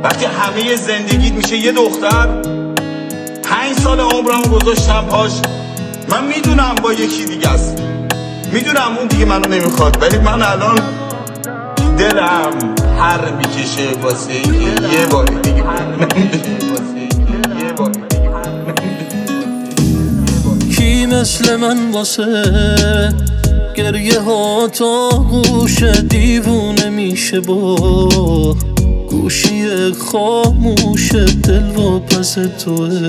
وقتی همه زندگیت میشه یه دختر، 5 سال عمرم گذاشتم پاش. من میدونم با یکی دیگه است، میدونم اون دیگه منو نمیخواد، ولی من الان دلم پر میکشه واسه اینکه یه بار دیگه کی مثل من واسه گریه ها تا گوش دیوونه میشه با گوشی خاموش دل و پس توه.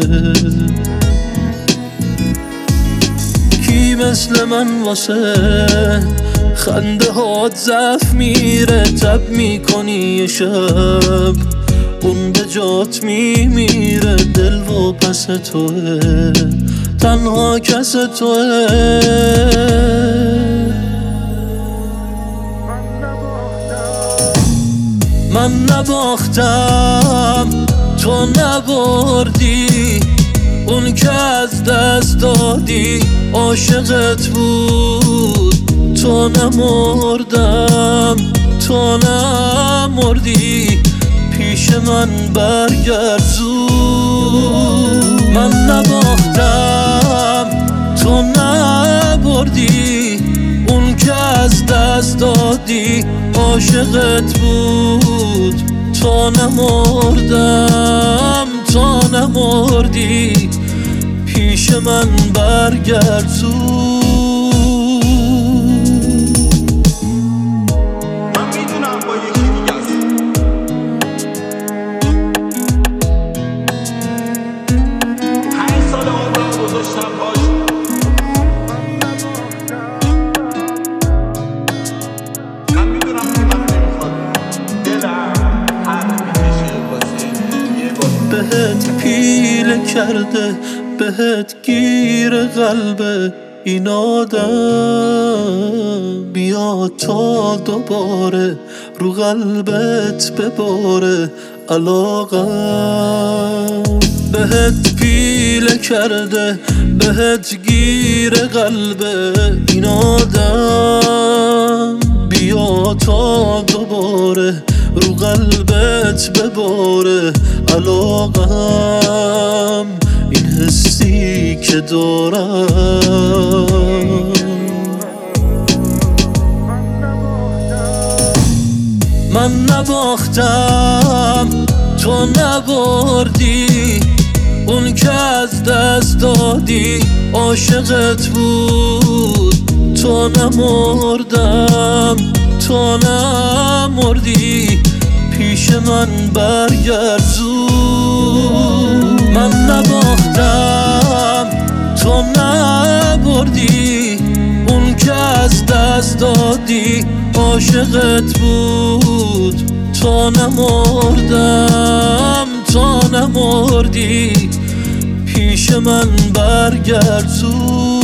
کی مثل من واسه خنده هات ضعف میره تب میکنی یه شب اون به جات میمیره دل و پس توه تنها کس توه. من نباختم تو نبردی اون که از دست دادی عاشقت بود تو نمردم تو نمردی پیش من برگرد زود. من نباختم تو نبردی اون که از دست دادی عاشقت بود تو نمردم تو نمردی پیش من برگرد زود. من میدونم با یکی دیگه است، 5 سال عمرم گذاشتم پاش. من میدونم که منو نمیخواد، دلم پر میکشه واسه یه بار. بهت پیله کرده بهت گیر قلبه این آدم بیا تا دوباره رو قلبت بباره علاقم. بهت پیله کرده بهت گیر قلبه این آدم بیا تا دوباره رو قلبت بباره علاقم. این حسی که دارم من نباختم تو نبردی اون که از دست دادی عاشقت بود تو نمردم تو نمردی پیش من برگرد زود. من نباختم تو نبردی اون که از دست دادی عاشقت بود تو نمردم تو نمردی پیش من برگرد زود.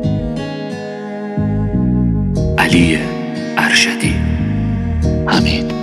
علی ارشدی. حمید